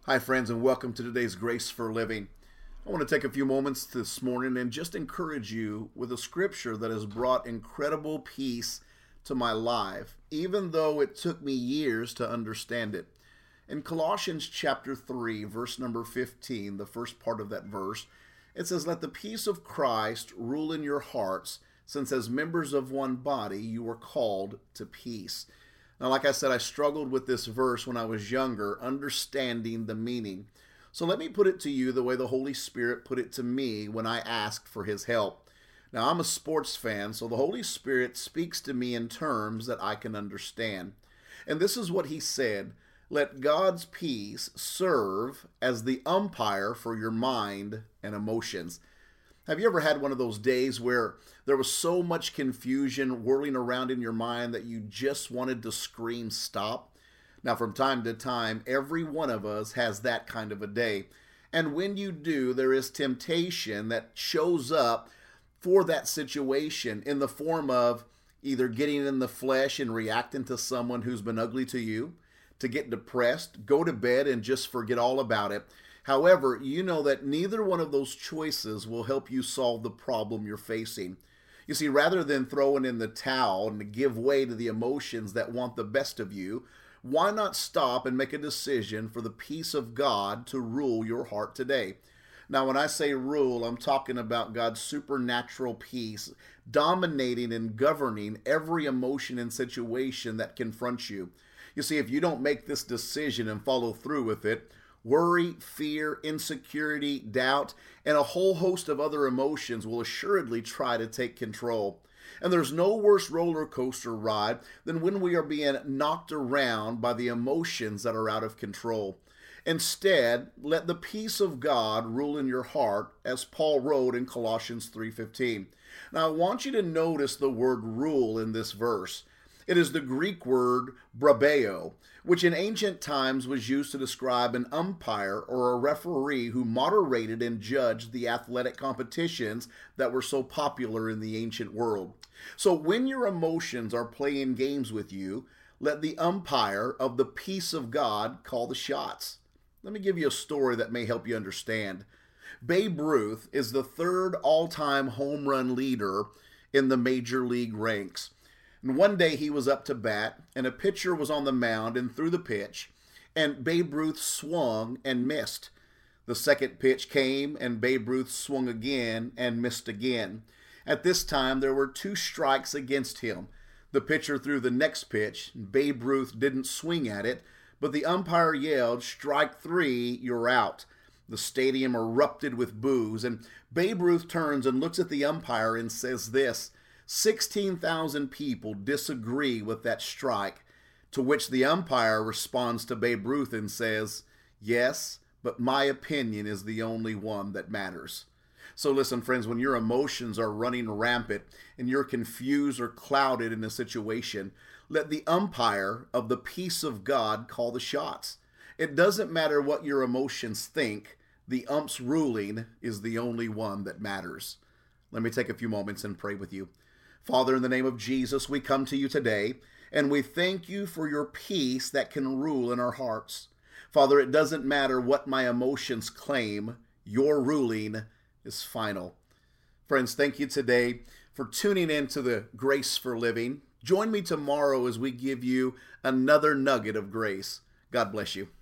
Hi, friends, and welcome to today's Grace for Living. I want to take a few moments this morning and just encourage you with a scripture that has brought incredible peace to my life, even though it took me years to understand it. In Colossians chapter 3, verse number 15, the first part of that verse, it says, "Let the peace of Christ rule in your hearts, since as members of one body you are called to peace." Now, like I said, I struggled with this verse when I was younger, understanding the meaning. So let me put it to you the way the Holy Spirit put it to me when I asked for His help. Now, I'm a sports fan, so the Holy Spirit speaks to me in terms that I can understand. And this is what He said: "Let God's peace serve as the umpire for your mind and emotions." Have you ever had one of those days where there was so much confusion whirling around in your mind that you just wanted to scream stop? Now, from time to time, every one of us has that kind of a day. And when you do, there is temptation that shows up for that situation in the form of either getting in the flesh and reacting to someone who's been ugly to you, to get depressed, go to bed and just forget all about it. However, you know that neither one of those choices will help you solve the problem you're facing. You see, rather than throwing in the towel and give way to the emotions that want the best of you, why not stop and make a decision for the peace of God to rule your heart today? Now, when I say rule, I'm talking about God's supernatural peace dominating and governing every emotion and situation that confronts you. You see, if you don't make this decision and follow through with it, worry, fear, insecurity, doubt, and a whole host of other emotions will assuredly try to take control. And there's no worse roller coaster ride than when we are being knocked around by the emotions that are out of control. Instead, let the peace of God rule in your heart, as Paul wrote in Colossians 3:15. Now, I want you to notice the word rule in this verse. It is the Greek word brabeo, which in ancient times was used to describe an umpire or a referee who moderated and judged the athletic competitions that were so popular in the ancient world. So when your emotions are playing games with you, let the umpire of the peace of God call the shots. Let me give you a story that may help you understand. Babe Ruth is the third all-time home run leader in the major league ranks. And one day he was up to bat, and a pitcher was on the mound and threw the pitch, and Babe Ruth swung and missed. The second pitch came, and Babe Ruth swung again and missed again. At this time, there were 2 strikes against him. The pitcher threw the next pitch. Babe Ruth didn't swing at it, but the umpire yelled, "Strike 3, you're out." The stadium erupted with boos, and Babe Ruth turns and looks at the umpire and says this: 16,000 people disagree with that strike, to which the umpire responds to Babe Ruth and says, "Yes, but my opinion is the only one that matters." So listen, friends, when your emotions are running rampant and you're confused or clouded in a situation, let the umpire of the peace of God call the shots. It doesn't matter what your emotions think, the ump's ruling is the only one that matters. Let me take a few moments and pray with you. Father, in the name of Jesus, we come to you today, and we thank you for your peace that can rule in our hearts. Father, it doesn't matter what my emotions claim, your ruling is final. Friends, thank you today for tuning in to the Grace for Living. Join me tomorrow as we give you another nugget of grace. God bless you.